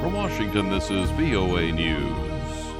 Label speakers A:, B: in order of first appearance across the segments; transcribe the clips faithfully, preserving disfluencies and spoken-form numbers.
A: From Washington, this is V O A News.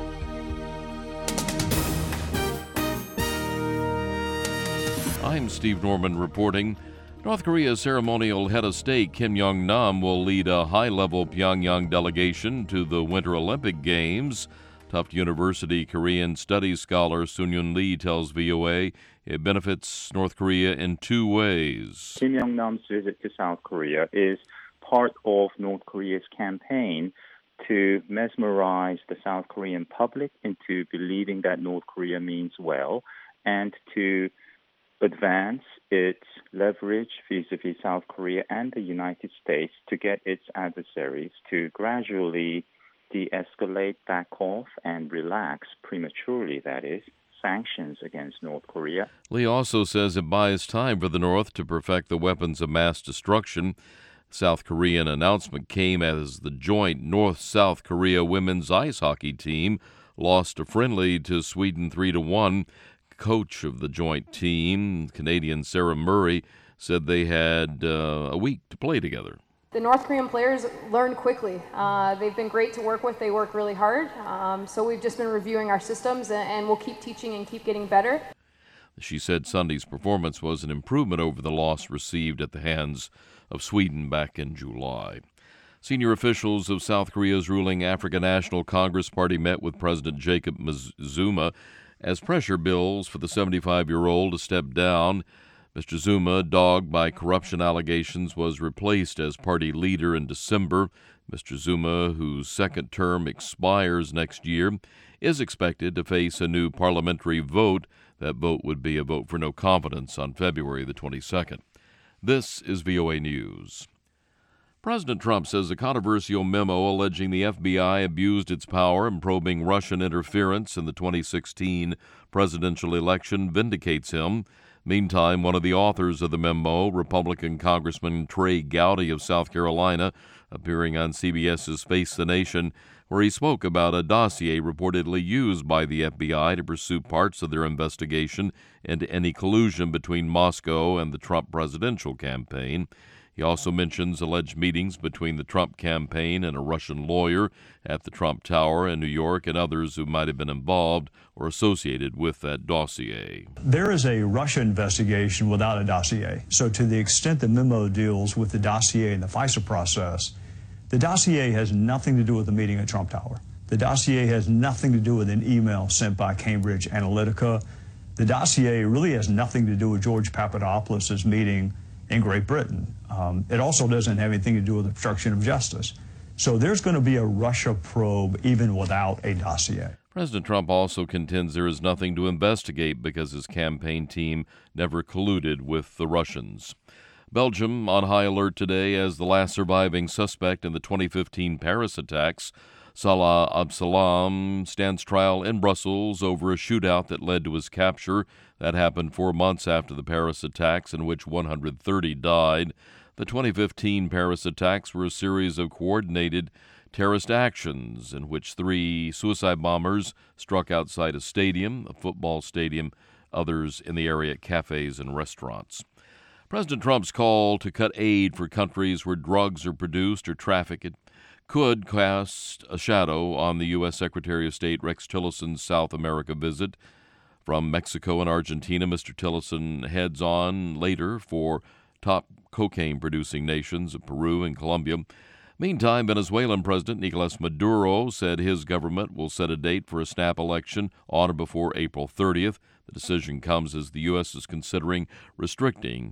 A: I'm Steve Norman reporting. North Korea's ceremonial head of state Kim Jong-nam will lead a high-level Pyongyang delegation to the Winter Olympic Games. Tufts University Korean Studies scholar Sun-Yun Lee tells V O A it benefits North Korea in two ways.
B: Kim Jong-nam's visit to South Korea is part of North Korea's campaign to mesmerize the South Korean public into believing that North Korea means well and to advance its leverage vis-a-vis South Korea and the United States to get its adversaries to gradually de-escalate, back off, and relax prematurely, that is, sanctions against North Korea.
A: Lee also says it buys time for the North to perfect the weapons of mass destruction. South Korean announcement came as the joint North-South Korea women's ice hockey team lost a friendly to Sweden three to one. Coach of the joint team, Canadian Sarah Murray, said they had uh, a week to play together.
C: The North Korean players learned quickly. Uh, they've been great to work with. They work really hard. Um, so we've just been reviewing our systems, and, and we'll keep teaching and keep getting better.
A: She said Sunday's performance was an improvement over the loss received at the hands of Sweden back in July. Senior officials of South Korea's ruling African National Congress Party met with President Jacob Zuma as pressure builds for the seventy-five-year-old to step down. Mister Zuma, dogged by corruption allegations, was replaced as party leader in December. Mister Zuma, whose second term expires next year, is expected to face a new parliamentary vote. That vote would be a vote for no confidence on February the twenty-second. This is V O A News. President Trump says a controversial memo alleging the F B I abused its power in probing Russian interference in the twenty sixteen presidential election vindicates him. Meantime, one of the authors of the memo, Republican Congressman Trey Gowdy of South Carolina, appearing on CBS's Face the Nation, where he spoke about a dossier reportedly used by the F B I to pursue parts of their investigation into any collusion between Moscow and the Trump presidential campaign. He also mentions alleged meetings between the Trump campaign and a Russian lawyer at the Trump Tower in New York and others who might have been involved or associated with that dossier.
D: There is a Russia investigation without a dossier. So to the extent the memo deals with the dossier and the FISA process, the dossier has nothing to do with the meeting at Trump Tower. The dossier has nothing to do with an email sent by Cambridge Analytica. The dossier really has nothing to do with George Papadopoulos' meeting in Great Britain. Um, it also doesn't have anything to do with obstruction of justice. So there's going to be a Russia probe even without a dossier.
A: President Trump also contends there is nothing to investigate because his campaign team never colluded with the Russians. Belgium on high alert today as the last surviving suspect in the twenty fifteen Paris attacks. Salah Abdeslam stands trial in Brussels over a shootout that led to his capture. That happened four months after the Paris attacks, in which one hundred thirty died. The twenty fifteen Paris attacks were a series of coordinated terrorist actions in which three suicide bombers struck outside a stadium, a football stadium, others in the area at cafes and restaurants. President Trump's call to cut aid for countries where drugs are produced or trafficked could cast a shadow on the U S. Secretary of State Rex Tillerson's South America visit. From Mexico and Argentina, Mister Tillerson heads on later for top cocaine-producing nations of Peru and Colombia. Meantime, Venezuelan President Nicolas Maduro said his government will set a date for a snap election on or before April thirtieth. The decision comes as the U S is considering restricting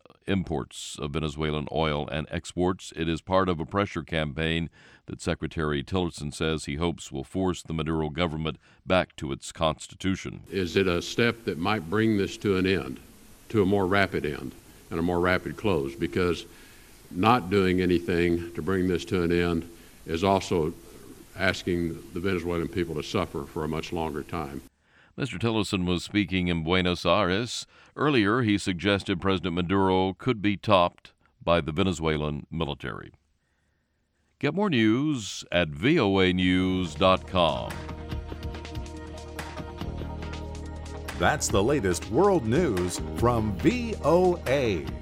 A: imports of Venezuelan oil and exports. It is part of a pressure campaign that Secretary Tillerson says he hopes will force the Maduro government back to its constitution.
E: Is it a step that might bring this to an end, to a more rapid end and a more rapid close? Because not doing anything to bring this to an end is also asking the Venezuelan people to suffer for a much longer time.
A: Mister Tillerson was speaking in Buenos Aires. Earlier, he suggested President Maduro could be topped by the Venezuelan military. Get more news at V O A news dot com.
F: That's the latest world news from V O A.